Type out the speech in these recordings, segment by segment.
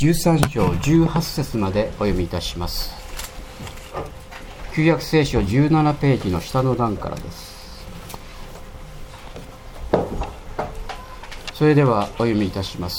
13章18節までお読みいたします。旧約聖書17ページの下の段からです。それではお読みいたします。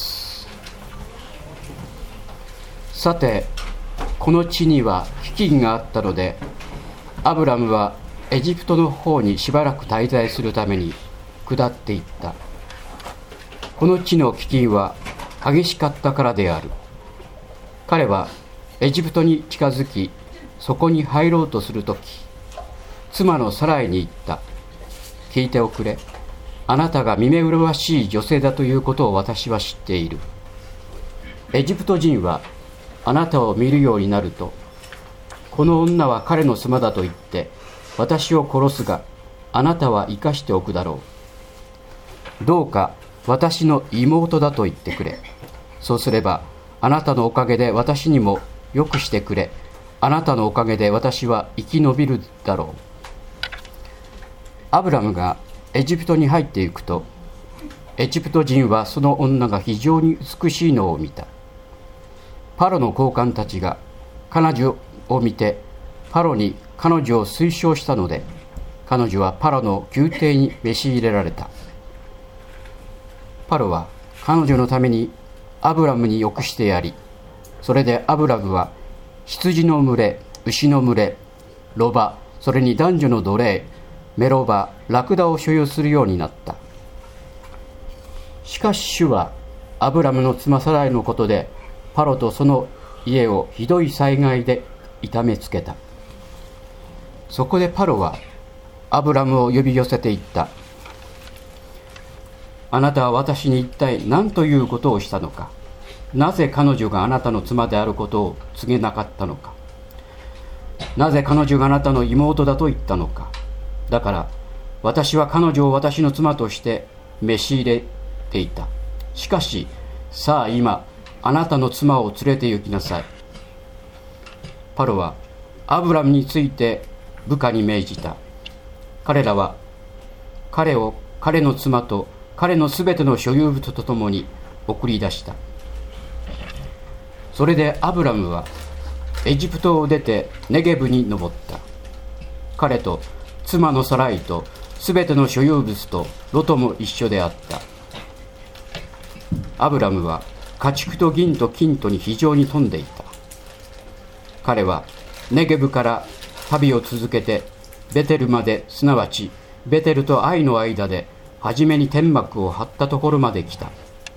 さて、この地には飢饉があったので、アブラムはエジプトの方にしばらく滞在するために下っていった。この地の飢饉は激しかったからである。彼はエジプトに近づき、そこに入ろうとするとき、妻のサライに言った。聞いておくれ。あなたが見目麗しい女性だということを私は知っている。エジプト人はあなたを見るようになると、この女は彼の妻だと言って私を殺すが、あなたは生かしておくだろう。どうか私の妹だと言ってくれ。そうすればあなたのおかげで私にもよくしてくれ。あなたのおかげで私は生き延びるだろう。アブラムがエジプトに入っていくと、エジプト人はその女が非常に美しいのを見た。パロの高官たちが彼女を見て、パロに彼女を推奨したので、彼女はパロの宮廷に召し入れられた。パロは彼女のためにアブラムによくしてやり、それでアブラムは羊の群れ、牛の群れ、ロバ、それに男女の奴隷、メロバ、ラクダを所有するようになった。しかし主はアブラムの妻サライのことで、パロとその家をひどい災害で痛めつけた。そこでパロはアブラムを呼び寄せていった。あなたは私に一体何ということをしたのか。なぜ彼女があなたの妻であることを告げなかったのか。なぜ彼女があなたの妹だと言ったのか。だから私は彼女を私の妻として召し入れていた。しかしさあ今あなたの妻を連れて行きなさい。パロはアブラムについて部下に命じた。彼らは彼を彼の妻と彼のすべての所有物とともに送り出した。それでアブラムはエジプトを出てネゲブに登った。彼と妻のサライとすべての所有物とロトも一緒であった。アブラムは家畜と銀と金とに非常に富んでいた。彼はネゲブから旅を続けてベテルまで、すなわちベテルとアイの間で初めに天幕を張ったところまで来た。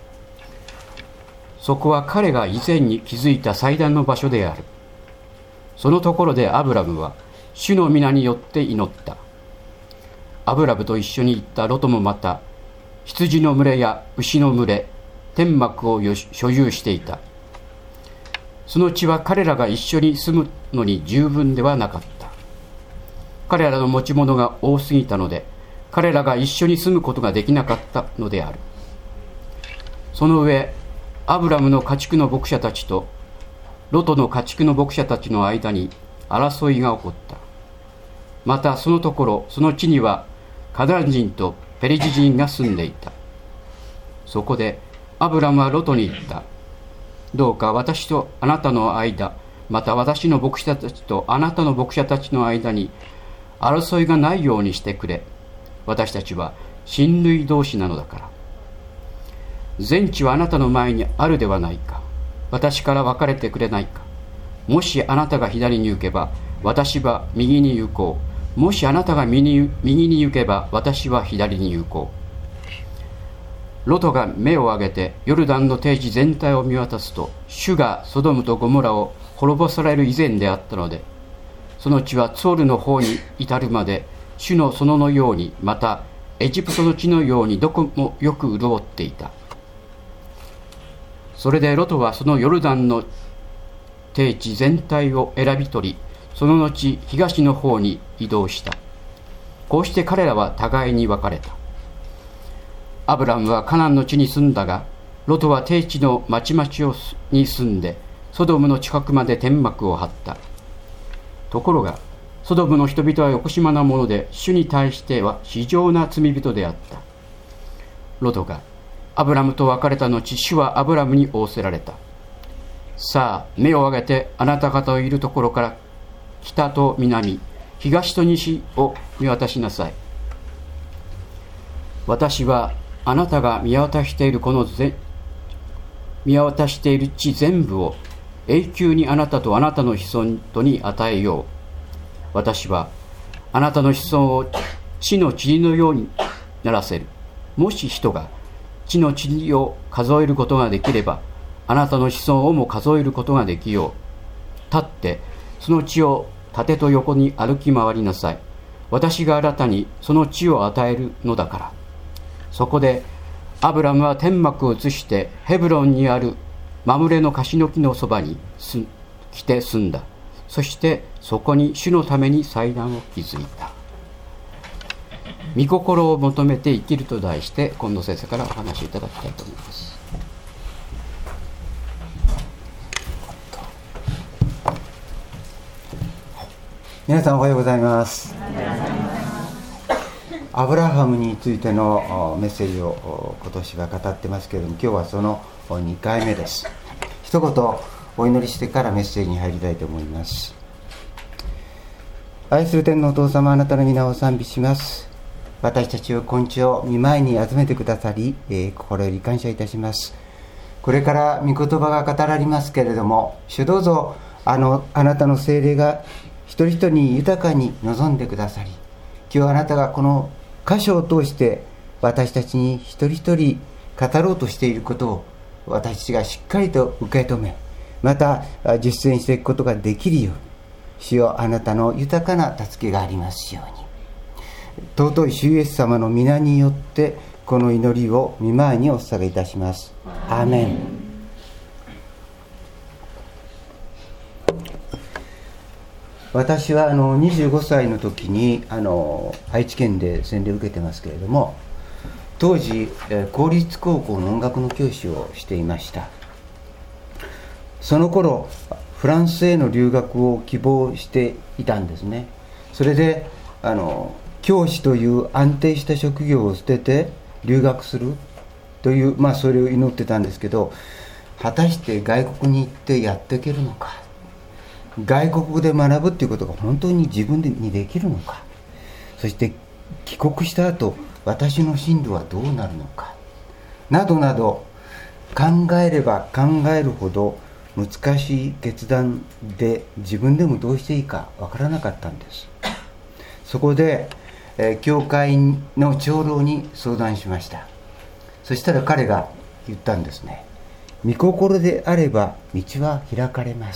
そこは彼が以前に築いた祭壇の場所である。そのところでアブラムは主の皆によって祈った。アブラムと一緒に行ったロトもまた羊の群れや牛の群れ、天幕を所有していた。その地は彼らが一緒に住むのに十分ではなかった。彼らの持ち物が多すぎたので、彼らが一緒に住むことができなかったのである。その上、アブラムの家畜の牧者たちとロトの家畜の牧者たちの間に争いが起こった。またそのところ、その地にはカナン人とペリジ人が住んでいた。そこでアブラムはロトに言った。どうか私とあなたの間、また私の牧者たちとあなたの牧者たちの間に争いがないようにしてくれ。私たちは親類同士なのだから。全地はあなたの前にあるではないか。私から別れてくれないか。もしあなたが左に行けば私は右に行こう。もしあなたが右に行けば私は左に行こう。ロトが目を上げてヨルダンの低地全体を見渡すと、主がソドムとゴモラを滅ぼされる以前であったので、その地はツォルの方に至るまで主の園のように、またエジプトの地のようにどこもよく潤っていた。それでロトはそのヨルダンの低地全体を選び取り、その後東の方に移動した。こうして彼らは互いに別れた。アブラムはカナンの地に住んだが、ロトは低地の町々に住んでソドムの近くまで天幕を張った。ところがソドムの人々はよこしまなもので、主に対しては非常な罪人であった。ロトがアブラムと別れた後、主はアブラムに仰せられた。 さあ目を上げてあなた方のいるところから北と南、東と西を見渡しなさい。私はあなたが見渡している地全部を永久にあなたとあなたの子孫に与えよう。私はあなたの子孫を地の塵のようにならせる。もし人が地の塵を数えることができれば、あなたの子孫をも数えることができよう。立ってその地を縦と横に歩き回りなさい。私があなたにその地を与えるのだから。そこでアブラムは天幕を移してヘブロンにあるマムレの樫の木のそばに来て住んだ。そしてそこに主のために祭壇を築いた。御心を求めて生きると題して、近藤先生からお話しいただきたいと思います。 皆さんおはようございます。アブラハムについてのメッセージを今年は語ってますけれども、今日はその2回目です。一言お祈りしてからメッセージに入りたいと思います。愛する天のお父様、あなたの皆を賛美します。私たちを今日を御前に集めてくださり、心より感謝いたします。これから御言葉が語られますけれども、主どうぞあなたの聖霊が一人一人に豊かに望んでくださり、今日あなたがこの箇所を通して私たちに一人一人語ろうとしていることを私たちがしっかりと受け止め、また実践していくことができるように、主よ、あなたの豊かな助けがありますように。尊い主イエス様の皆によってこの祈りを御前にお捧げいたします。アーメン。私は25歳の時に愛知県で洗礼を受けてますけれども、当時公立高校の音楽の教師をしていました。その頃フランスへの留学を希望していたんですね。それで教師という安定した職業を捨てて留学するという、それを祈ってたんですけど、果たして外国に行ってやっていけるのか、外国語で学ぶっていうことが本当に自分にできるのか、そして帰国した後私の進路はどうなるのかなどなど、考えれば考えるほど難しい決断で、自分でもどうしていいかわからなかったんです。そこで教会の長老に相談しました。そしたら彼が言ったんですね。御心であれば道は開かれます。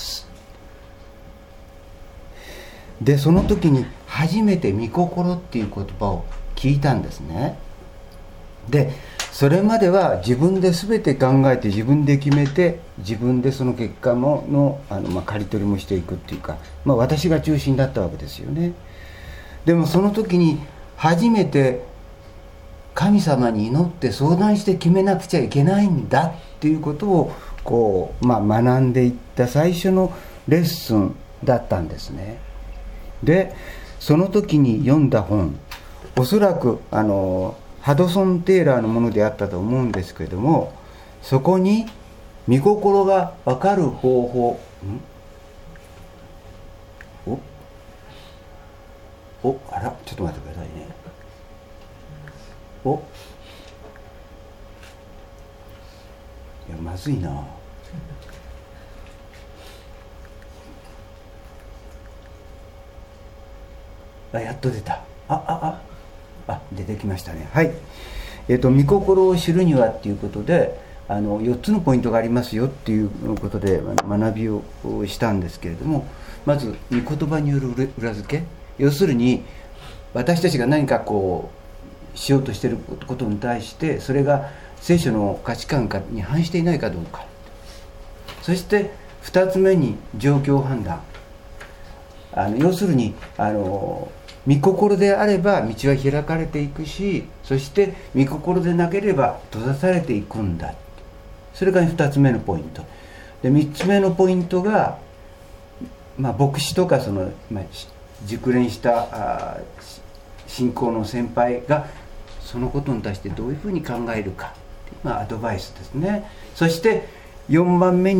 で、その時に初めて御心っていう言葉を聞いたんですね。で、それまでは自分で全て考えて自分で決めて、自分でその結果の刈り取りもしていくっていうか、私が中心だったわけですよね。でもその時に初めて神様に祈って相談して決めなくちゃいけないんだっていうことを学んでいった最初のレッスンだったんですね。で、その時に読んだ本、おそらくハドソン・テイラーのものであったと思うんですけれども、そこに御心が分かる方法、あら、ちょっと待ってくださいね。いや、まずいな。やっと出た。出てきましたね。はい。御心を知るにはっていうことで、4つのポイントがありますよっていうことで学びをしたんですけれども、まず御言葉による裏付け、要するに私たちが何かしようとしていることに対して、それが聖書の価値観に反していないかどうか。そして2つ目に状況判断。要するに御心であれば道は開かれていくし、そして御心でなければ閉ざされていくんだ。それが2つ目のポイントで、3つ目のポイントが、牧師とか熟練した信仰の先輩がそのことに対してどういうふうに考えるか、アドバイスですね。そして4番目に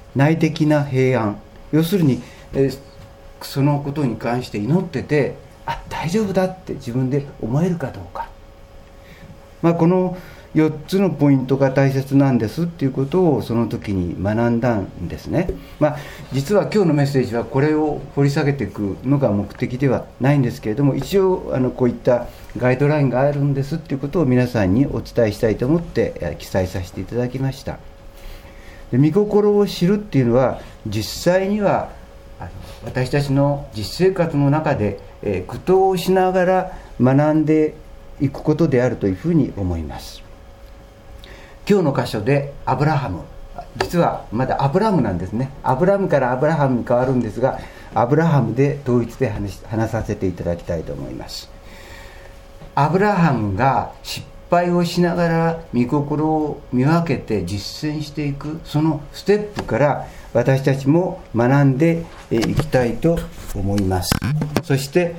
内的な平安、要するに、そのことに関して祈ってて、大丈夫だって自分で思えるかどうか、この4つのポイントが大切なんですっていうことをその時に学んだんですね。実は今日のメッセージはこれを掘り下げていくのが目的ではないんですけれども、一応こういったガイドラインがあるんですっていうことを皆さんにお伝えしたいと思って記載させていただきました。で、御心を知るっていうのは実際には私たちの実生活の中で苦闘をしながら学んでいくことであるというふうに思います。今日の箇所でアブラハム、実はまだアブラムなんですね。アブラムからアブラハムに変わるんですが、アブラハムで統一で話させていただきたいと思います。アブラハムが失敗をしながら御心を見分けて実践していく、そのステップから私たちも学んでいきたいと思います。そして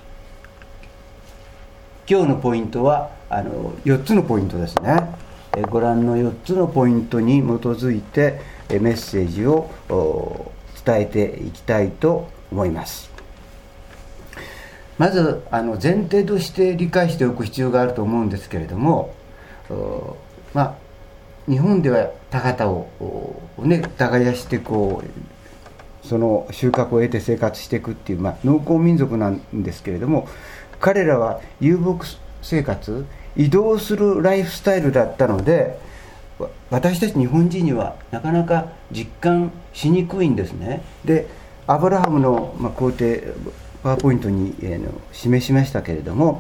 今日のポイントは4つのポイントですね。ご覧の4つのポイントに基づいてメッセージを伝えていきたいと思います。まず前提として理解しておく必要があると思うんですけれども、日本では田畑を耕してその収穫を得て生活していくっていう、農耕民族なんですけれども、彼らは遊牧生活、移動するライフスタイルだったので、私たち日本人にはなかなか実感しにくいんですね。で、アブラハムの工程パワーポイントに示しましたけれども、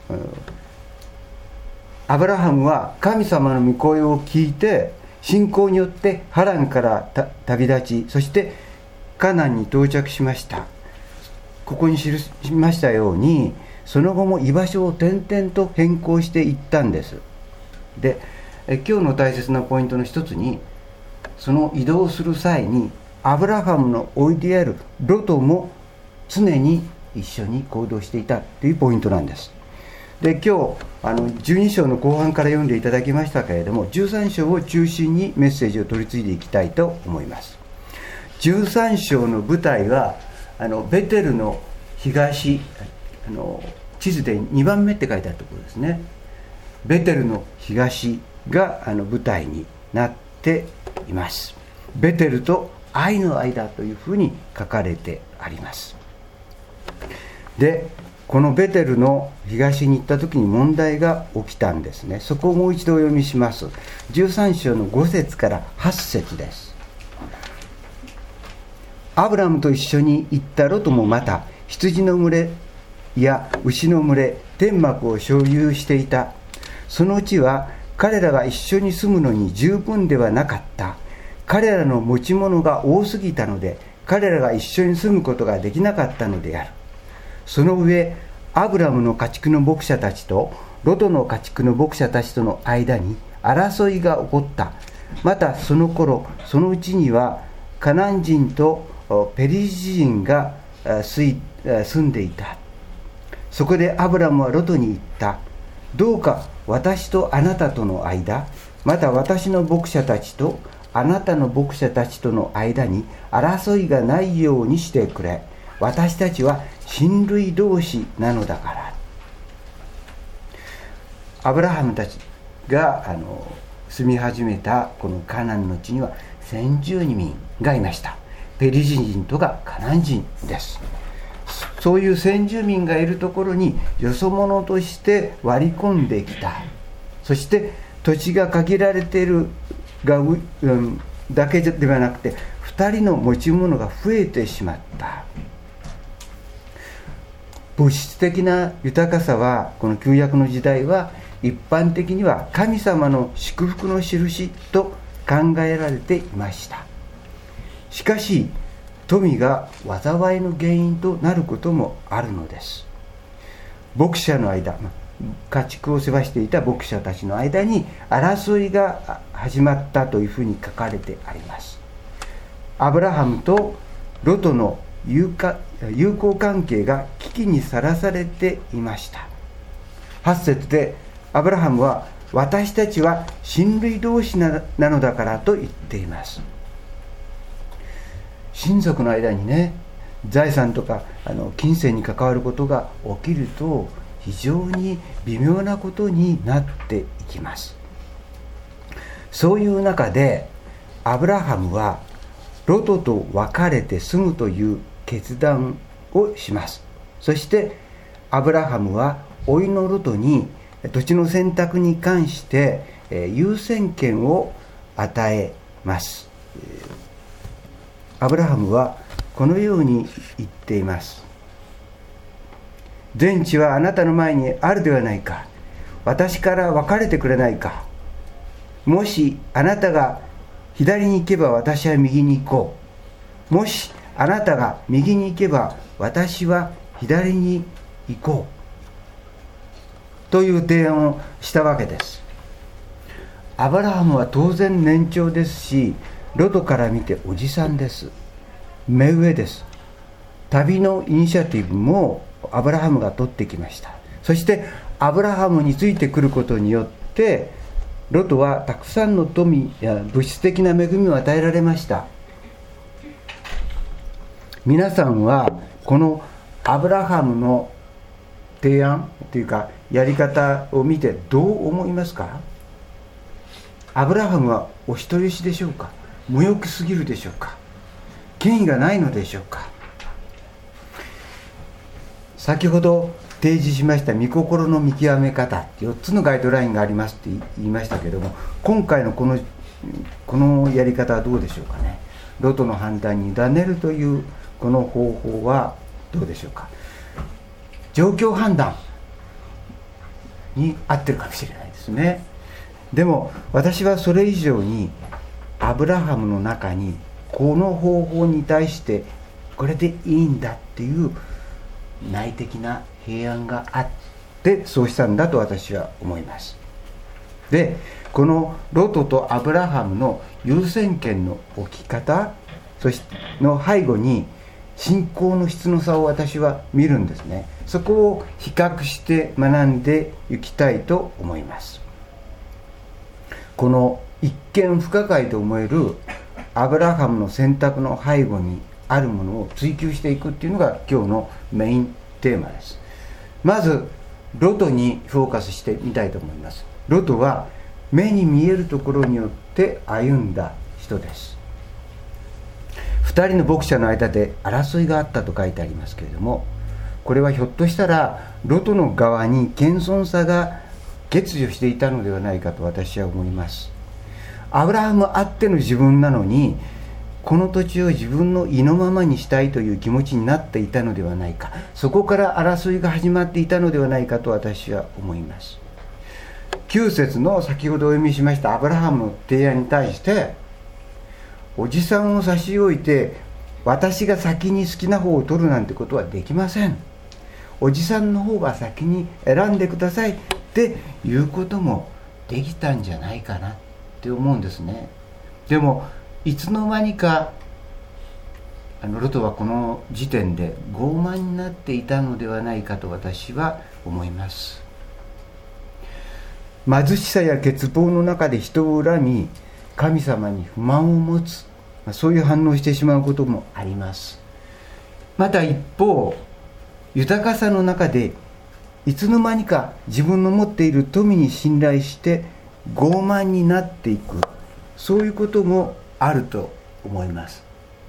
アブラハムは神様の御声を聞いて信仰によってハランから旅立ち、そしてカナンに到着しました。ここに記しましたように、その後も居場所を転々と変更していったんです。で、今日の大切なポイントの一つに、その移動する際にアブラハムの甥であるロトも常に一緒に行動していたというポイントなんです。で、今日12章の後半から読んでいただきましたけれども、13章を中心にメッセージを取り継いでいきたいと思います。13章の舞台はベテルの東、地図で2番目って書いてあるところですね。ベテルの東が舞台になっています。ベテルと愛の間というふうに書かれてあります。で、このベテルの東に行った時に問題が起きたんですね。そこをもう一度お読みします。13章の5節から8節です。アブラムと一緒に行ったロトもまた羊の群れや牛の群れ、天幕を所有していた。そのうちは彼らが一緒に住むのに十分ではなかった。彼らの持ち物が多すぎたので、彼らが一緒に住むことができなかったのである。その上、アブラムの家畜の牧者たちとロトの家畜の牧者たちとの間に争いが起こった。またその頃、そのうちにはカナン人とペリシ人が住んでいた。そこでアブラムはロトに言った。どうか私とあなたとの間、また私の牧者たちとあなたの牧者たちとの間に争いがないようにしてくれ。私たちは親類同士なのだから。アブラハムたちが住み始めたこのカナンの地には先住民がいました。ペリシ人とかカナン人です。そういう先住民がいるところによそ者として割り込んできた。そして土地が限られているだけではなくて、2人の持ち物が増えてしまった。物質的な豊かさはこの旧約の時代は一般的には神様の祝福の印と考えられていました。しかし富が災いの原因となることもあるのです。牧者の間、家畜を世話していた牧者たちの間に争いが始まったというふうに書かれてあります。アブラハムとロトの友好関係が危機にさらされていました。8節でアブラハムは私たちは親類同士なのだからと言っています。 親族の間にね、財産とか金銭に関わることが起きると非常に微妙なことになっていきます。そういう中でアブラハムはロトと別れて住むという決断をします。そしてアブラハムは甥のロトに土地の選択に関して優先権を与えます。アブラハムはこのように言っています。全地はあなたの前にあるではないか。私から別れてくれないか。もしあなたが左に行けば私は右に行こう。もしあなたが右に行けば私は左に行こう。という提案をしたわけです。アブラハムは当然年長ですし、ロトから見ておじさんです。目上です。旅のイニシアティブもアブラハムが取ってきました。そしてアブラハムについてくることによってロトはたくさんの富や物質的な恵みを与えられました。皆さんはこのアブラハムの提案というかやり方を見てどう思いますか？アブラハムはお人よしでしょうか？無欲すぎるでしょうか？権威がないのでしょうか？先ほど提示しました御心の見極め方、4つのガイドラインがありますって言いましたけれども、今回のこのやり方はどうでしょうかね。ロトの判断に委ねるというこの方法はどうでしょうか。状況判断に合ってるかもしれないですね。でも私はそれ以上にアブラハムの中にこの方法に対してこれでいいんだっていう内的な平安があってそうしたんだと私は思います。で、このロトとアブラハムの優先権の置き方、そしての背後に信仰の質の差を私は見るんですね。そこを比較して学んでいきたいと思います。この一見不可解と思えるアブラハムの選択の背後にあるものを追求していくっていうのが今日のメインテーマです。まずロトにフォーカスしてみたいと思います。ロトは目に見えるところによって歩んだ人です。2人の牧者の間で争いがあったと書いてありますけれども、これはひょっとしたらロトの側に謙遜さが欠如していたのではないかと私は思います。アブラハムあっての自分なのに、この土地を自分の意のままにしたいという気持ちになっていたのではないか、そこから争いが始まっていたのではないかと私は思います。9節の先ほどお読みしましたアブラハムの提案に対して、おじさんを差し置いて私が先に好きな方を取るなんてことはできません。おじさんの方が先に選んでくださいっていうこともできたんじゃないかなって思うんですね。でもいつの間にかロトはこの時点で傲慢になっていたのではないかと私は思います。貧しさや欠乏の中で人を恨み神様に不満を持つ、そういう反応をしてしまうこともあります。また一方、豊かさの中でいつの間にか自分の持っている富に信頼して傲慢になっていく、そういうこともあると思います。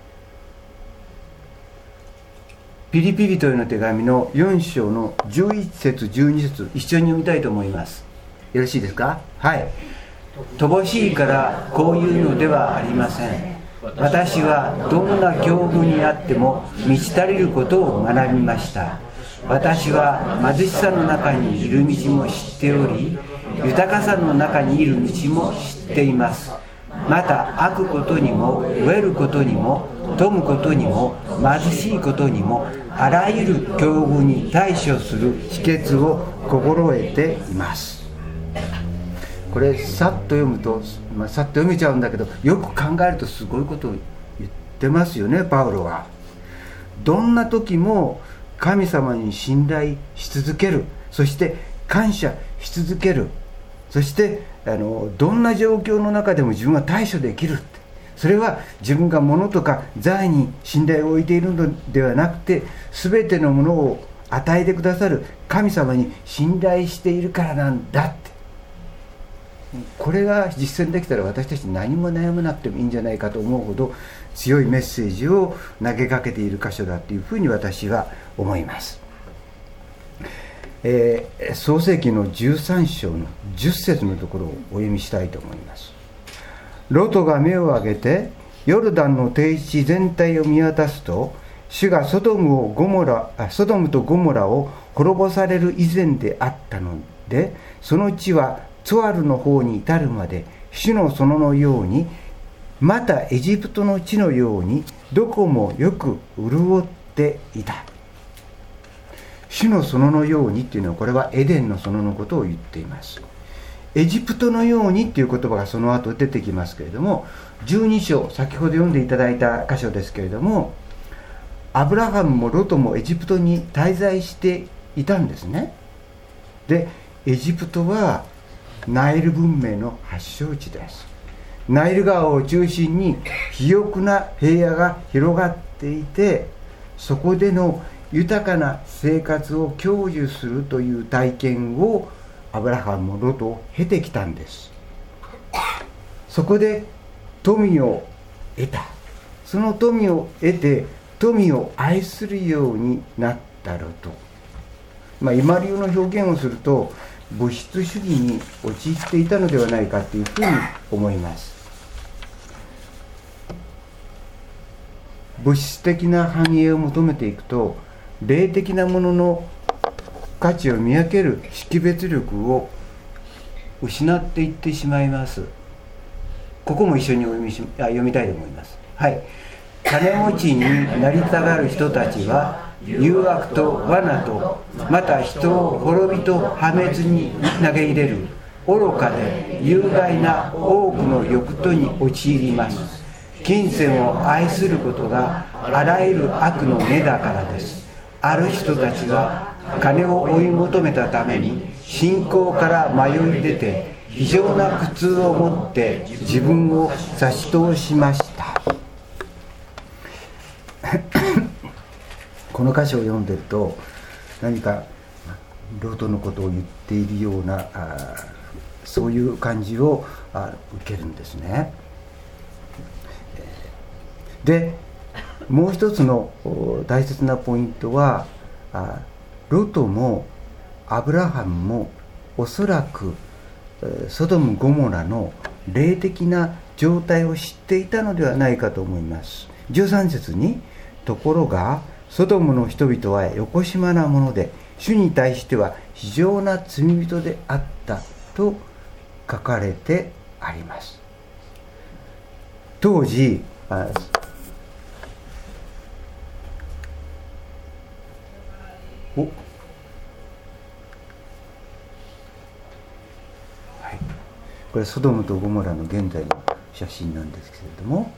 ピリピリとへの手紙の4章の11節12節一緒に読みたいと思います。よろしいですか？はい。乏しいからこういうのではありません。私はどんな境遇にあっても満ち足りることを学びました。私は貧しさの中にいる道も知っており、豊かさの中にいる道も知っています。また悪ことにも飢えることにも富むことにも貧しいことにもあらゆる境遇に対処する秘訣を心得ています。これさっと読むと、さっと読めちゃうんだけど、よく考えるとすごいことを言ってますよね、パウロは。どんな時も神様に信頼し続ける、そして感謝し続ける、そしてどんな状況の中でも自分は対処できるって、 それは自分が物とか財に信頼を置いているのではなくて、全てのものを与えてくださる神様に信頼しているからなんだって。これが実践できたら、私たち何も悩まなくてもいいんじゃないかと思うほど強いメッセージを投げかけている箇所だというふうに私は思います。創世記の13章の10節のところをお読みしたいと思います。ロトが目を上げてヨルダンの低地全体を見渡すと、主がソドムとゴモラを滅ぼされる以前であったので、その地はツォアルの方に至るまで主の園のように、またエジプトの地のようにどこもよく潤っていた。主の園のようにっていうのは、これはエデンの園のことを言っています。エジプトのようにっていう言葉がその後出てきますけれども、12章、先ほど読んでいただいた箇所ですけれども、アブラハムもロトもエジプトに滞在していたんですね。で、エジプトはナイル文明の発祥地です。ナイル川を中心に肥沃な平野が広がっていて、そこでの豊かな生活を享受するという体験をアブラハムもロトを経てきたんです。そこで富を得た。その富を得て富を愛するようになったロト。今流の表現をすると、物質主義に陥っていたのではないかというふうに思います。物質的な繁栄を求めていくと、霊的なものの価値を見分ける識別力を失っていってしまいます。ここも一緒に読みたいと思います。はい。金持ちになりたがる人たちは、誘惑と罠と、また人を滅びと破滅に投げ入れる愚かで有害な多くの欲とに陥ります。金銭を愛することがあらゆる悪の根だからです。ある人たちは金を追い求めたために信仰から迷い出て、非常な苦痛を持って自分を差し通しました。この箇所を読んでると、何かロトのことを言っているようなそういう感じを受けるんですね。で、もう一つの大切なポイントは、ロトもアブラハムもおそらくソドム・ゴモラの霊的な状態を知っていたのではないかと思います。13節に、ところがソドムの人々はよこしまなもので、主に対しては非常な罪人であったと書かれてあります。当時これソドムとゴモラの現在の写真なんですけれども、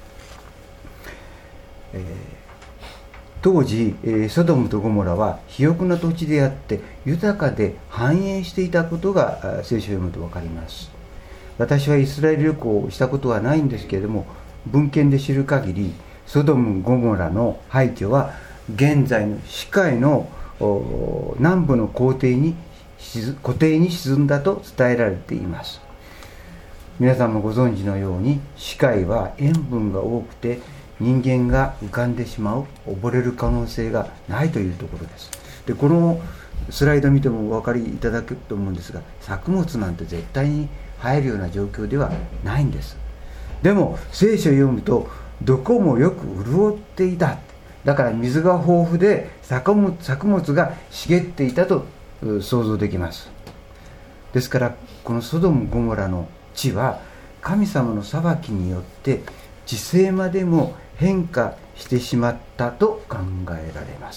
当時、ソドムとゴモラは肥沃な土地であって豊かで繁栄していたことが聖書を読むと分かります。私はイスラエル旅行をしたことはないんですけれども、文献で知る限りソドム・ゴモラの廃墟は現在の死海の南部の湖底に沈んだと伝えられています。皆さんもご存知のように、死海は塩分が多くて人間が浮かんでしまう、溺れる可能性がないというところです。で、このスライド見てもお分かりいただけると思うんですが、作物なんて絶対に生えるような状況ではないんです。でも聖書を読むと、どこもよく潤っていた。だから水が豊富で作物が茂っていたと想像できます。ですからこのソドム・ゴモラの地は神様の裁きによって地勢までも変化してしまったと考えられます。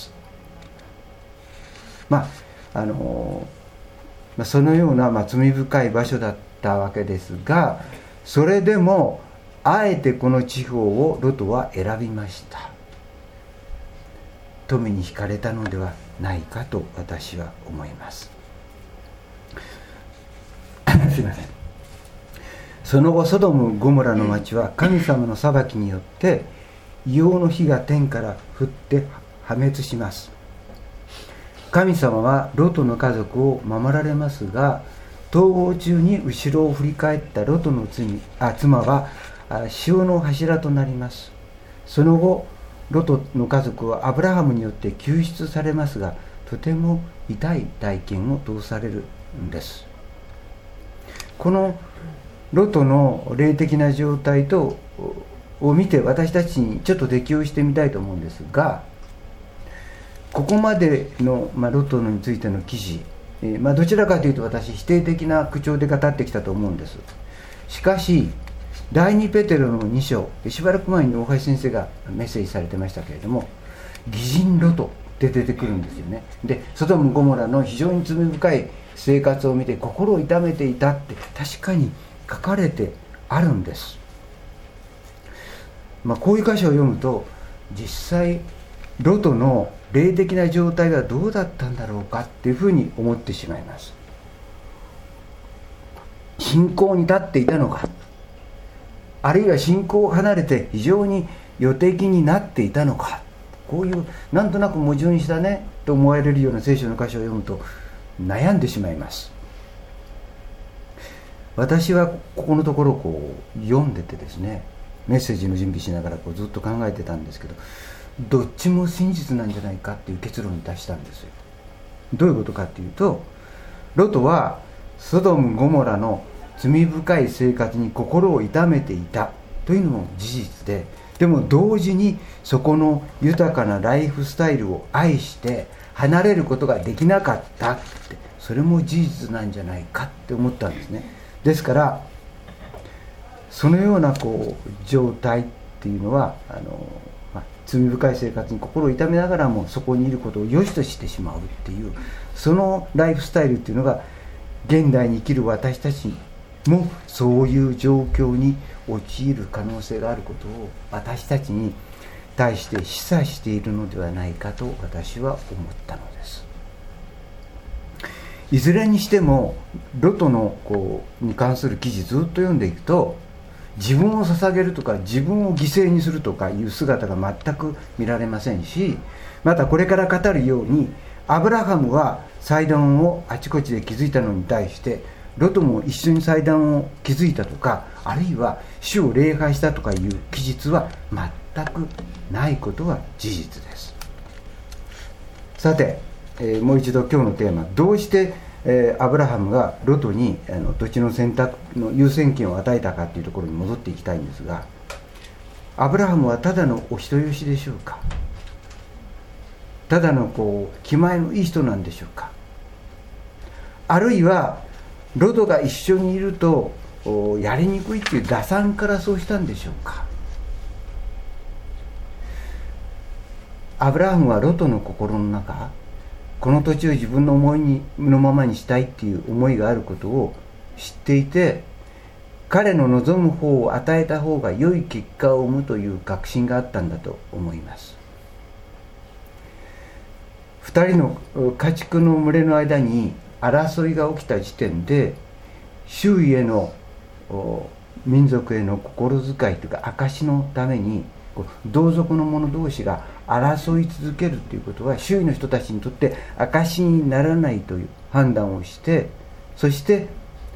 そのような罪深い場所だったわけですが、それでもあえてこの地方をロトは選びました。富に惹かれたのではないかと私は思います。すいません。 その後ソドム・ゴモラの町は神様の裁きによって硫黄の火が天から降って破滅します。神様はロトの家族を守られますが、逃亡中に後ろを振り返ったロトの妻は潮の柱となります。その後ロトの家族はアブラハムによって救出されますが、とても痛い体験を通されるんです。このロトの霊的な状態を見て、私たちにちょっと適応してみたいと思うんですが、ここまでの、ロトについての記事、どちらかというと私否定的な口調で語ってきたと思うんです。しかし第2ペテロの2章、しばらく前に大橋先生がメッセージされてましたけれども、義人ロトって出てくるんですよね。でソドム・ゴモラの非常に罪深い生活を見て心を痛めていたって確かに書かれてあるんです。こういう箇所を読むと、実際ロトの霊的な状態はどうだったんだろうかっていうふうに思ってしまいます。信仰に立っていたのか、あるいは信仰を離れて非常に予的になっていたのか、こういうなんとなく矛盾したねと思われるような聖書の箇所を読むと悩んでしまいます。私はここのところを読んでてですね、メッセージの準備しながらずっと考えてたんですけど、どっちも真実なんじゃないかっていう結論に達したんですよ。どういうことかっていうと、ロトはソドム・ゴモラの罪深い生活に心を痛めていたというのも事実で、でも同時にそこの豊かなライフスタイルを愛して離れることができなかったって、それも事実なんじゃないかって思ったんですね。ですからそのような状態っていうのは罪深い生活に心を痛めながらもそこにいることを良しとしてしまうっていう、そのライフスタイルっていうのが現代に生きる私たちもそういう状況に陥る可能性があることを私たちに対して示唆しているのではないかと私は思ったのです。いずれにしてもロトのに関する記事ずっと読んでいくと、自分を捧げるとか自分を犠牲にするとかいう姿が全く見られませんし、またこれから語るようにアブラハムは祭壇をあちこちで築いたのに対してロトも一緒に祭壇を築いたとか、あるいは主を礼拝したとかいう記述は全くないことは事実です。さて、もう一度今日のテーマ、どうしてアブラハムがロトに土地の選択の優先権を与えたかというところに戻っていきたいんですが、アブラハムはただのお人よしでしょうか、ただの気前のいい人なんでしょうか、あるいはロトが一緒にいるとやりにくいっていう打算からそうしたんでしょうか。アブラハムはロトの心の中、この土地を自分の思いのままにしたいっていう思いがあることを知っていて、彼の望む方を与えた方が良い結果を生むという確信があったんだと思います。2人の家畜の群れの間に争いが起きた時点で、周囲への民族への心遣いというか証のために同族の者同士が争い続けるということは周囲の人たちにとって証にならないという判断をして、そして、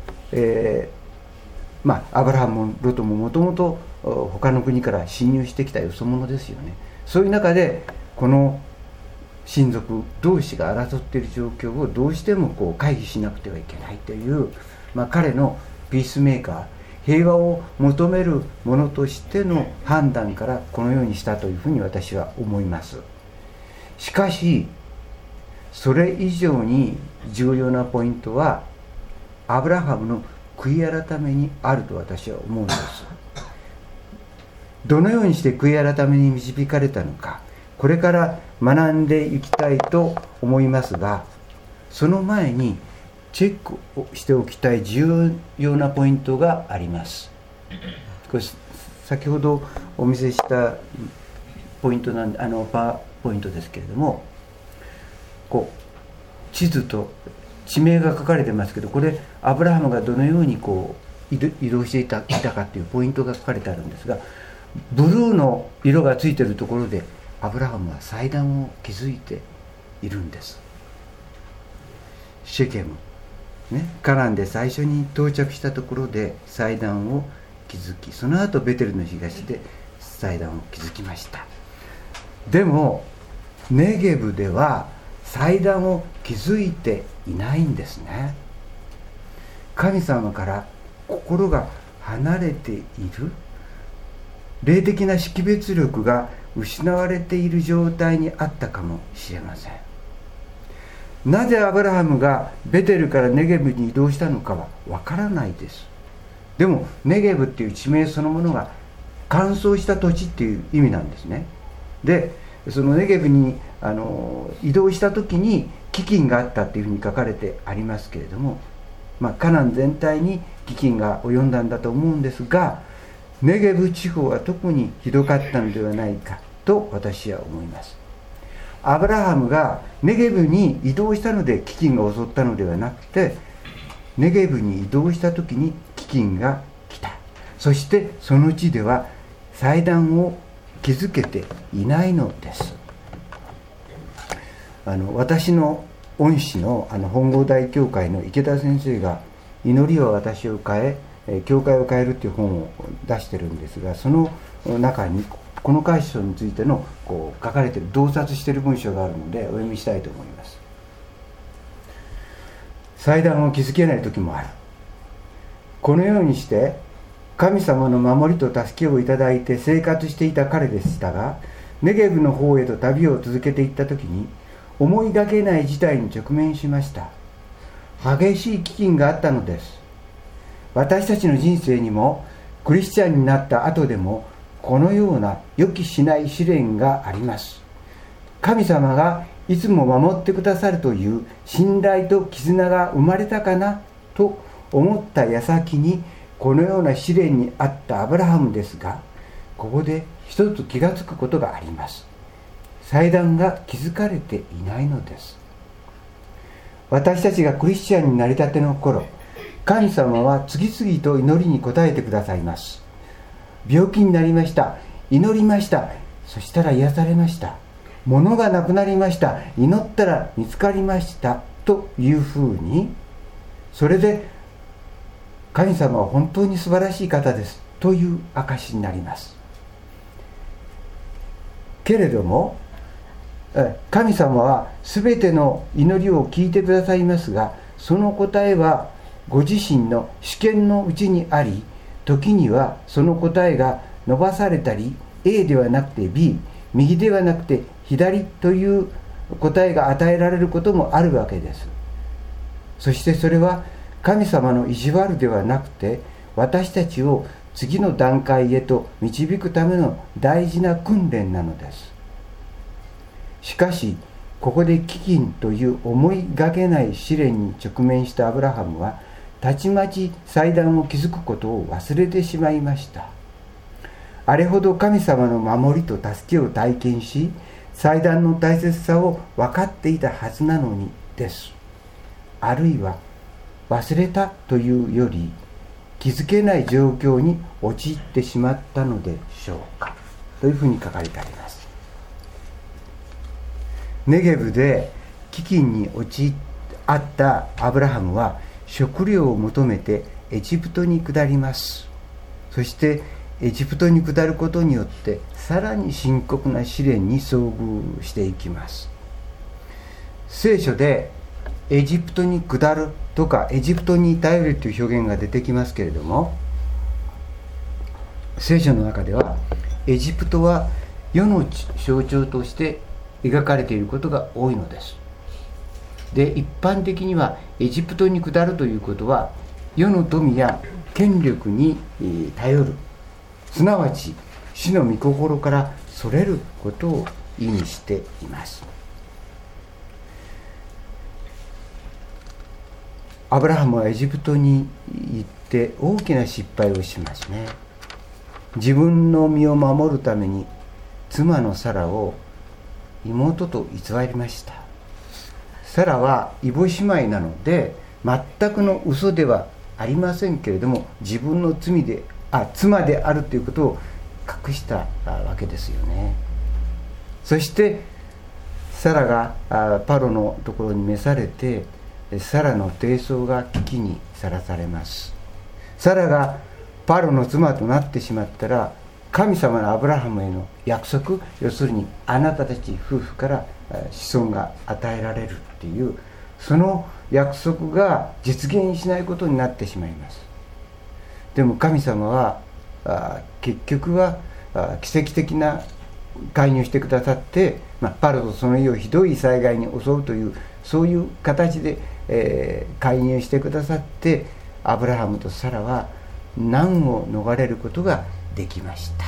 アブラハムもロトももともと他の国から侵入してきたよそ者ですよね。そういう中でこの親族同士が争っている状況をどうしても回避しなくてはいけないという、彼のピースメーカー、平和を求めるものとしての判断からこのようにしたというふうに私は思います。しかしそれ以上に重要なポイントはアブラハムの悔い改めにあると私は思うんです。どのようにして悔い改めに導かれたのか、これから学んでいきたいと思いますが、その前にチェックをしておきたい重要なポイントがあります。これ先ほどお見せしたポイントなんで、パワーポイントですけれども、地図と地名が書かれてますけど、これアブラハムがどのように移動していたかというポイントが書かれてあるんですが、ブルーの色がついているところでアブラハムは祭壇を築いているんです。シェケム、カナンで最初に到着したところで祭壇を築き、その後ベテルの東で祭壇を築きました。でもネゲブでは祭壇を築いていないんですね。神様から心が離れている、霊的な識別力が失われている状態にあったかもしれません。なぜアブラハムがベテルからネゲブに移動したのかはわからないです。でもネゲブっていう地名そのものが乾燥した土地っていう意味なんですね。でそのネゲブに移動した時に飢饉があったっていうふうに書かれてありますけれども、カナン全体に飢饉が及んだんだと思うんですが、ネゲブ地方は特にひどかったのではないかと私は思います。アブラハムがネゲブに移動したので飢饉が襲ったのではなくて、ネゲブに移動した時に飢饉が来た。そしてその地では祭壇を築けていないのです。私の恩師の本郷大教会の池田先生が祈りは私を変え教会を変えるという本を出してるんですが、その中にこの箇所についての書かれている洞察している文章があるのでお読みしたいと思います。祭壇を築けない時もある。このようにして神様の守りと助けをいただいて生活していた彼でしたが、ネゲブの方へと旅を続けていった時に思いがけない事態に直面しました。激しい飢饉があったのです。私たちの人生にもクリスチャンになった後でもこのような予期しない試練があります。神様がいつも守ってくださるという信頼と絆が生まれたかなと思った矢先にこのような試練にあったアブラハムですが、ここで一つ気がつくことがあります。祭壇が築かれていないのです。私たちがクリスチャンになりたての頃、神様は次々と祈りに応えてくださいます。病気になりました。祈りました。そしたら癒されました。物がなくなりました。祈ったら見つかりました。というふうに、それで神様は本当に素晴らしい方ですという証になります。けれども神様は全ての祈りを聞いてくださいますが、その答えはご自身の主権のうちにあり、時にはその答えが伸ばされたり、 A ではなくて B、 右ではなくて左という答えが与えられることもあるわけです。そしてそれは神様の意地悪ではなくて、私たちを次の段階へと導くための大事な訓練なのです。しかしここで飢饉という思いがけない試練に直面したアブラハムはたちまち祭壇を築くことを忘れてしまいました。あれほど神様の守りと助けを体験し、祭壇の大切さを分かっていたはずなのにです。あるいは忘れたというより、気づけない状況に陥ってしまったのでしょうか、というふうに書かれてあります。ネゲブで飢饉に陥ったアブラハムは食料を求めてエジプトに下ります。そしてエジプトに下ることによってさらに深刻な試練に遭遇していきます。聖書でエジプトに下るとかエジプトに頼るという表現が出てきますけれども、聖書の中ではエジプトは世の象徴として描かれていることが多いのです。で、一般的にはエジプトに下るということは世の富や権力に頼る、すなわち主の御心からそれることを意味しています。アブラハムはエジプトに行って大きな失敗をしますね。自分の身を守るために妻のサラを妹と偽りました。サラは異母姉妹なので全くの嘘ではありませんけれども、自分の妻であるということを隠したわけですよね。そしてサラがパロのところに召されて、サラの貞操が危機にさらされます。サラがパロの妻となってしまったら、神様のアブラハムへの約束、要するにあなたたち夫婦から子孫が与えられるっていう、その約束が実現しないことになってしまいます。でも神様は結局は奇跡的な介入してくださって、パロとその家をひどい災害に襲うという、そういう形で、介入してくださって、アブラハムとサラは難を逃れることができました。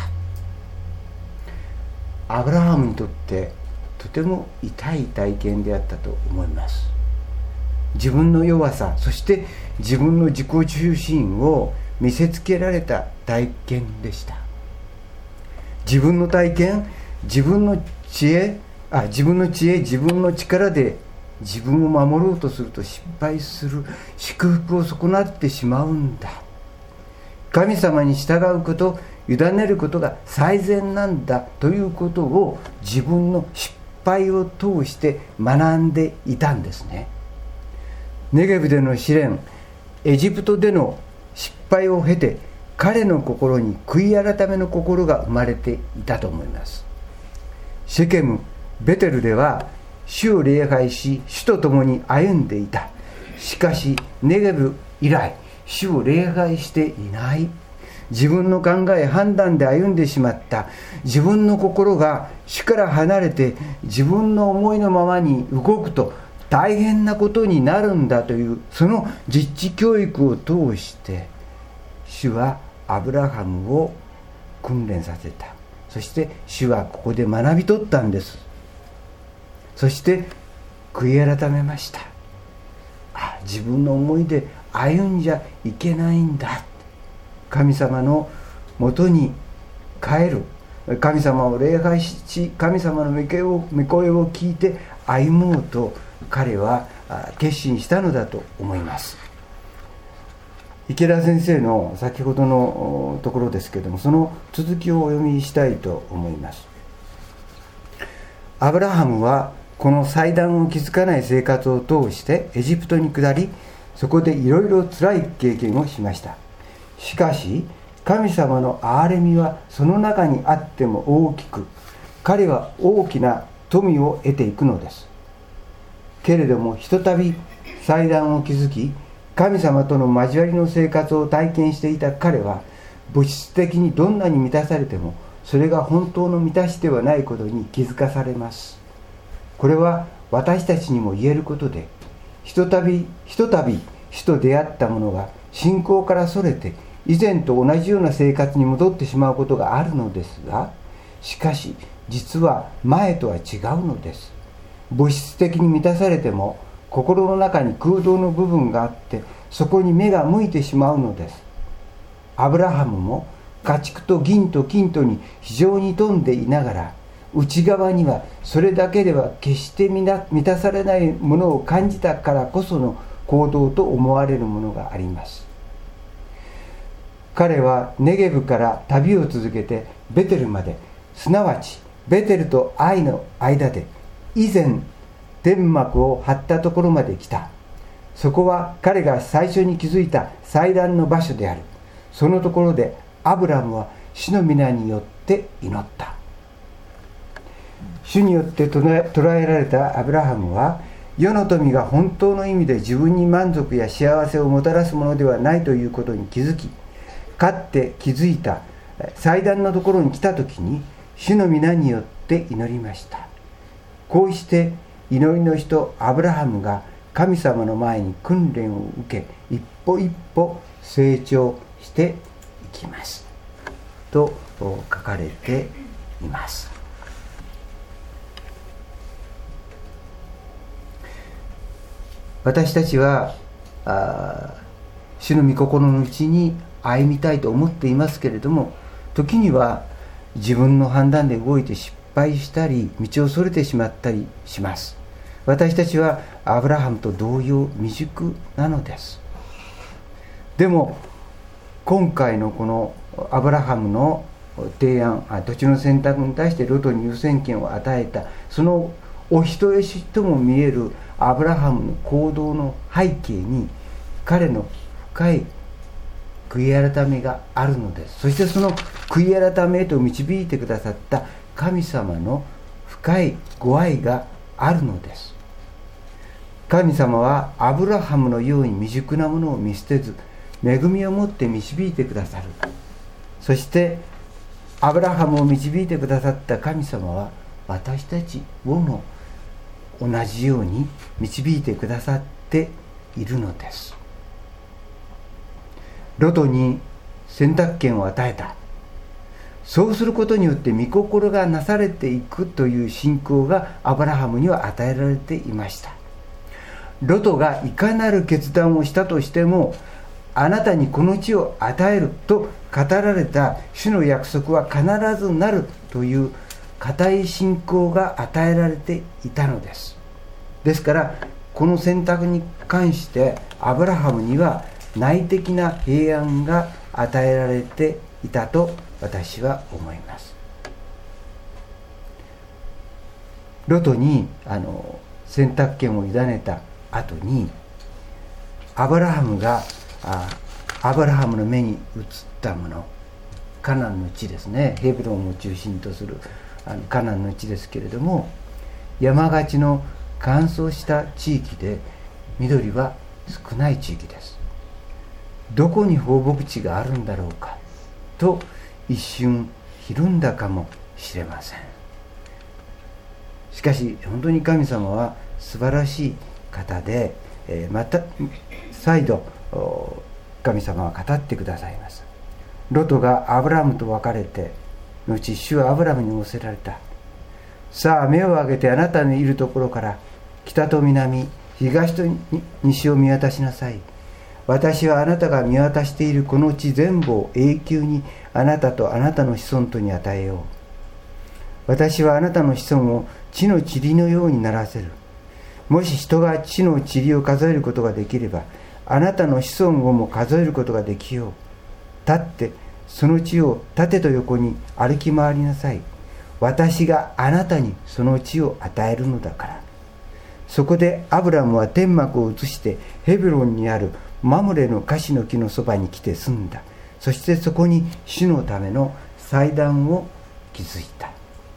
アブラハムにとってとても痛い体験であったと思います。自分の弱さ、そして自分の自己中心を見せつけられた体験でした。自分の体験、自分の知恵、自分の力で自分を守ろうとすると失敗する、祝福を損なってしまうんだ。神様に従うこと、委ねることが最善なんだということを自分の失敗を通して学んでいたんですね。ネゲブでの試練、エジプトでの失敗を経て、彼の心に悔い改めの心が生まれていたと思います。シェケム、ベテルでは主を礼拝し、主と共に歩んでいた。しかしネゲブ以来、主を礼拝していない。自分の考え、判断で歩んでしまった。自分の心が主から離れて自分の思いのままに動くと大変なことになるんだという、その実地教育を通して主はアブラハムを訓練させた。そして主はここで学び取ったんです。そして悔い改めました。自分の思いで歩んじゃいけないんだ。神様のもとに帰る。神様を礼拝し、神様の御声を聞いて歩もうと彼は決心したのだと思います。池田先生の先ほどのところですけれども、その続きをお読みしたいと思います。アブラハムはこの祭壇を築かない生活を通してエジプトに下り、そこでいろいろ辛い経験をしました。しかし神様の憐れみはその中にあっても大きく、彼は大きな富を得ていくのです。けれどもひとたび祭壇を築き、神様との交わりの生活を体験していた彼は、物質的にどんなに満たされてもそれが本当の満たしではないことに気づかされます。これは私たちにも言えることで、ひとたび主と出会った者が信仰からそれて以前と同じような生活に戻ってしまうことがあるのですが、しかし実は前とは違うのです。物質的に満たされても心の中に空洞の部分があって、そこに目が向いてしまうのです。アブラハムも家畜と銀と金とに非常に富んでいながら、内側にはそれだけでは決して満たされないものを感じたからこその行動と思われるものがあります。彼はネゲブから旅を続けてベテルまで、すなわちベテルとアイの間で以前天幕を張ったところまで来た。そこは彼が最初に築いた祭壇の場所である。そのところでアブラムは主の皆によって祈った。主によって捉えられたアブラハムは、世の富が本当の意味で自分に満足や幸せをもたらすものではないということに気づき、かつて築いた祭壇のところに来たときに主の皆によって祈りました。こうして祈りの人アブラハムが神様の前に訓練を受け、一歩一歩成長していきますと書かれています。私たちは主の御心のうちに歩みたいと思っていますけれども、時には自分の判断で動いて失敗したり、道をそれてしまったりします。私たちはアブラハムと同様未熟なのです。 でも今回のこのアブラハムの提案、土地の選択に対してロトに優先権を与えた、そのお人よしとも見えるアブラハムの行動の背景に彼の深い悔い改めがあるのです。そしてその悔い改めへと導いてくださった神様の深いご愛があるのです。神様はアブラハムのように未熟なものを見捨てず、恵みを持って導いてくださる。そしてアブラハムを導いてくださった神様は私たちをも同じように導いてくださっているのです。ロトに選択権を与えた。そうすることによって御心がなされていくという信仰がアブラハムには与えられていました。ロトがいかなる決断をしたとしても、あなたにこの地を与えると語られた主の約束は必ずなるという固い信仰が与えられていたのです。ですからこの選択に関してアブラハムには内的な平安が与えられていたと私は思います。ロトに選択権を委ねた後にアブラハムの目に映ったもの、カナンの地ですね、ヘブロンを中心とするカナンの地ですけれども、山がちの乾燥した地域で緑は少ない地域です。どこに放牧地があるんだろうかと一瞬ひるんだかもしれません。しかし本当に神様は素晴らしい方で、また再度神様は語ってくださいます。ロトがアブラハムと別れて後、主はアブラハムに仰せられた。さあ目を上げてあなたのいるところから北と南、東と西を見渡しなさい。私はあなたが見渡しているこの地全部を永久にあなたとあなたの子孫とに与えよう。私はあなたの子孫を地の塵のようにならせる。もし人が地の塵を数えることができれば、あなたの子孫をも数えることができよう。立ってその地を縦と横に歩き回りなさい。私があなたにその地を与えるのだから。そこでアブラムは天幕を移してヘブロンにあるマムレのカシの木のそばに来て住んだ。そしてそこに主のための祭壇を築いた。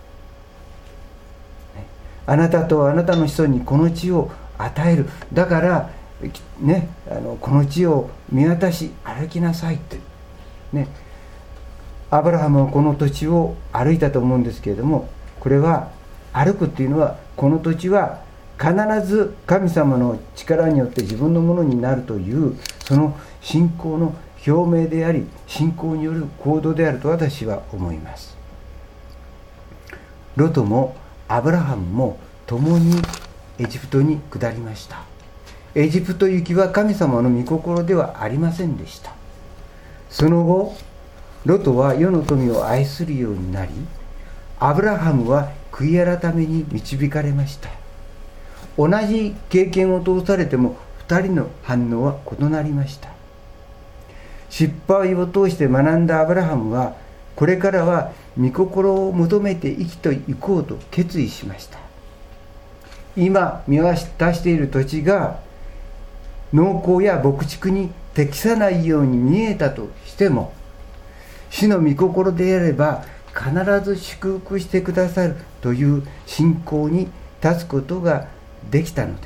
あなたとあなたの子孫にこの地を与える。だからね、この地を見渡し歩きなさいってね。アブラハムはこの土地を歩いたと思うんですけれども、これは歩くっていうのは、この土地は必ず神様の力によって自分のものになるというその信仰の表明であり、信仰による行動であると私は思います。ロトもアブラハムも共にエジプトに下りました。エジプト行きは神様の御心ではありませんでした。その後ロトは世の富を愛するようになり、アブラハムは悔い改めに導かれました。同じ経験を通されても2人の反応は異なりました。失敗を通して学んだアブラハムは、これからは御心を求めて生きていこうと決意しました。今見渡している土地が農耕や牧畜に適さないように見えたとしても、主の御心であれば必ず祝福してくださるという信仰に立つことができたのです。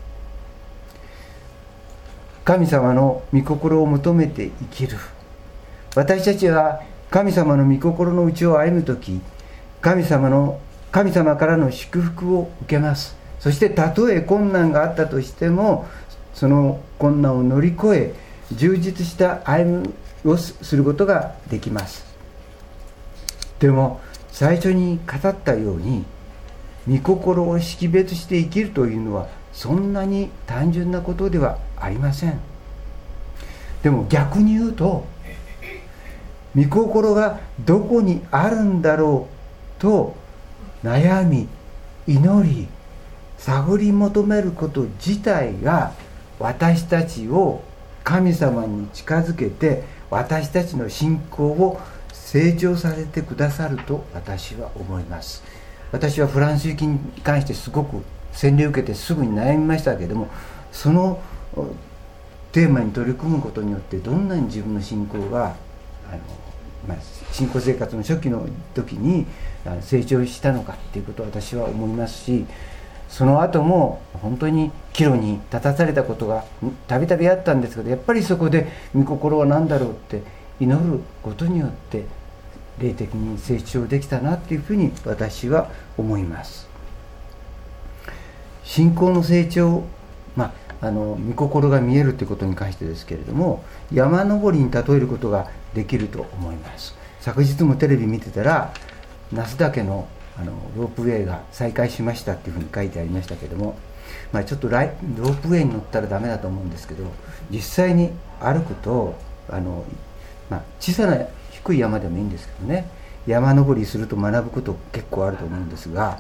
神様の御心を求めて生きる。私たちは神様の御心の内を歩むとき、神様からの祝福を受けます。そしてたとえ困難があったとしても、その困難を乗り越え充実した歩みをすることができます。でも最初に語ったように、御心を識別して生きるというのはそんなに単純なことではありません。でも逆に言うと、御心がどこにあるんだろうと悩み祈り探り求めること自体が、私たちを神様に近づけて私たちの信仰を成長させてくださると私は思います。私はフランス行きに関してすごく洗礼を受けてすぐに悩みましたけれども、そのテーマに取り組むことによってどんなに自分の信仰が信仰生活の初期の時に成長したのかっていうことを私は思いますし、その後も本当に岐路に立たされたことがたびたびあったんですけど、やっぱりそこで御心は何だろうって祈ることによって霊的に成長できたなっていうふうに私は思います。信仰の成長、御心が見えるということに関してですけれども、山登りに例えることができると思います。昨日もテレビ見てたら那須岳のロープウェイが再開しましたっていうふうに書いてありましたけども、ちょっとロープウェイに乗ったらダメだと思うんですけど、実際に歩くと小さな低い山でもいいんですけどね、山登りすると学ぶこと結構あると思うんですが、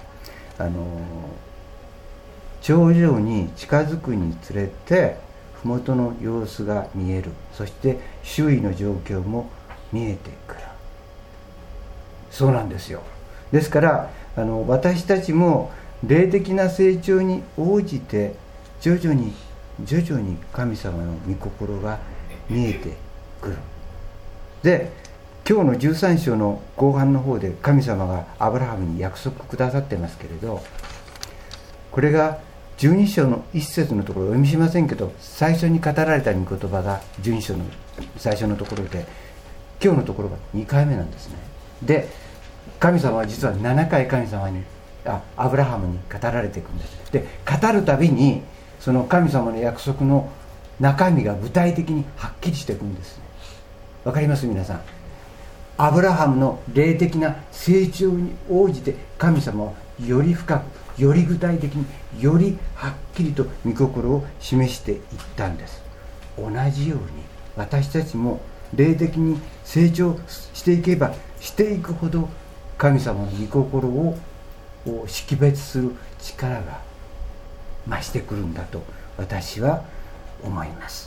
頂上に近づくにつれて麓の様子が見える、そして周囲の状況も見えてくる。そうなんですよ。ですから私たちも霊的な成長に応じて徐々に神様の御心が見えてくる。で、今日の13章の後半の方で神様がアブラハムに約束くださってますけれど、これが12章の1節のところをお読みしませんけど、最初に語られた御言葉が12章の最初のところで、今日のところが2回目なんですね。で、神様は実は7回神様にアブラハムに語られていくんです。で、語るたびにその神様の約束の中身が具体的にはっきりしていくんですね。わかります皆さん。アブラハムの霊的な成長に応じて神様はより深く、より具体的に、よりはっきりと御心を示していったんです。同じように私たちも霊的に成長していけばしていくほど、神様の御心を識別する力が増してくるんだと私は思います。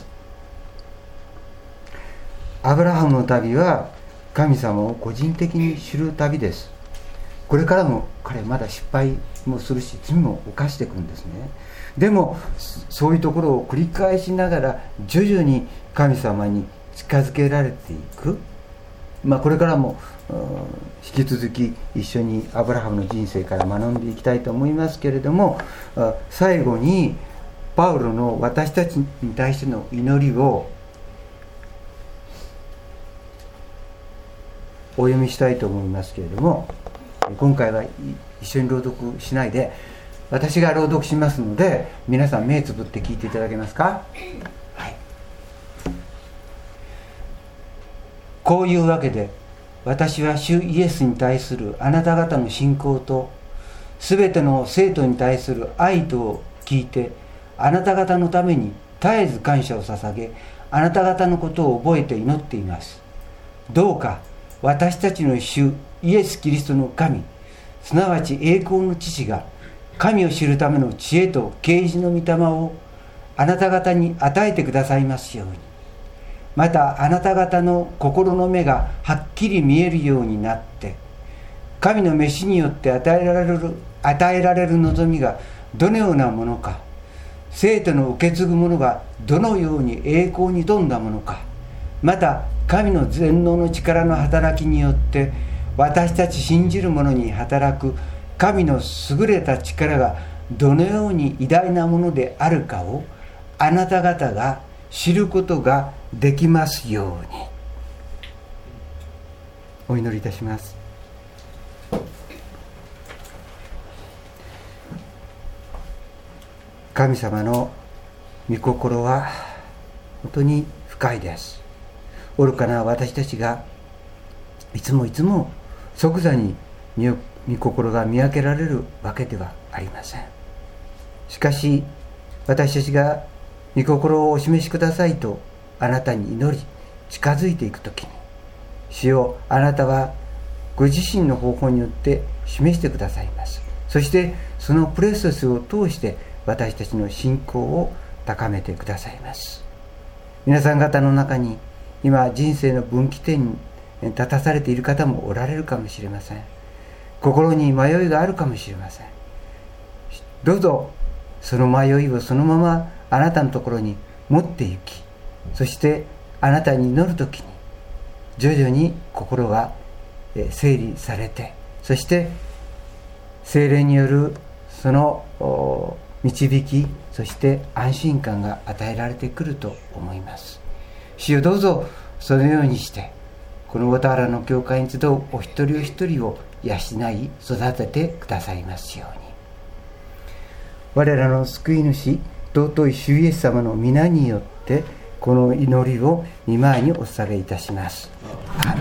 アブラハムの旅は神様を個人的に知る旅です。これからも彼まだ失敗もするし罪も犯していくんですね。でもそういうところを繰り返しながら徐々に神様に近づけられていく、これからも引き続き一緒にアブラハムの人生から学んでいきたいと思いますけれども、最後にパウロの私たちに対しての祈りをお読みしたいと思いますけれども、今回は一緒に朗読しないで私が朗読しますので、皆さん目つぶって聞いていただけますか。はい。こういうわけで、私は主イエスに対するあなた方の信仰とすべての生徒に対する愛とを聞いて、あなた方のために絶えず感謝を捧げ、あなた方のことを覚えて祈っています。どうか私たちの主イエス・キリストの神、すなわち栄光の父が神を知るための知恵と啓示の御霊をあなた方に与えてくださいますように。またあなた方の心の目がはっきり見えるようになって、神の召しによって与えられる望みがどのようなものか、生徒の受け継ぐものがどのように栄光に富んだものか、また神の全能の力の働きによって私たち信じる者に働く神の優れた力がどのように偉大なものであるかをあなた方が知ることができますように。お祈りいたします。神様の御心は本当に深いです。愚かな私たちがいつも即座に御心が見分けられるわけではありません。しかし私たちが御心をお示しくださいとあなたに祈り近づいていくときに、主よ、あなたはご自身の方法によって示してくださいます。そしてそのプロセスを通して私たちの信仰を高めてくださいます。 皆さん方の中に今人生の分岐点に立たされている方もおられるかもしれません。心に迷いがあるかもしれません。どうぞその迷いをそのままあなたのところに持って行き、そしてあなたに祈るときに徐々に心が整理されて、そして聖霊によるその導き、そして安心感が与えられてくると思います。主よ、どうぞそのようにしてこの小田原の教会に集うお一人お一人を養い育ててくださいますように。我らの救い主尊い主イエス様の皆によってこの祈りを御前にお捧げいたします。アーメン。